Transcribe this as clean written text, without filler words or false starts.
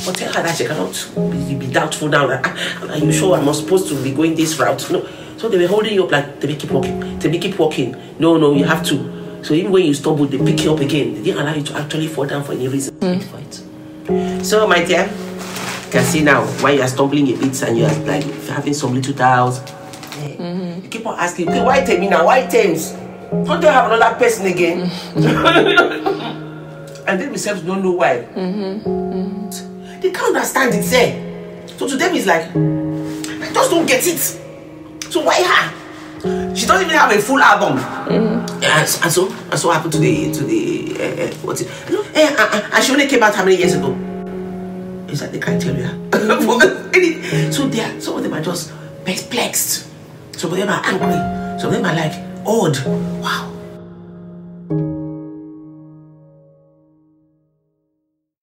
But tell her that she cannot be doubtful now. That, are you sure I'm not supposed to be going this route? No. So they were holding you up like, they keep walking. They keep walking. No, you have to. So even when you stumble, they pick you up again. They didn't allow you to actually fall down for any reason. For it. So my dear, you can see now why you are stumbling a bit and you are like having some little doubts. You keep on asking, okay, why Temi now? Why Thames? Don't they have another person again? And they themselves don't know why. They can't understand it, say. So to them it's like, I just don't get it. So why her? She doesn't even have a full album. And so happened to the what's it? And she only came out how many years ago? Is that the criteria? So some of them are just perplexed. Some of them are angry. Some of them are like, odd. Wow.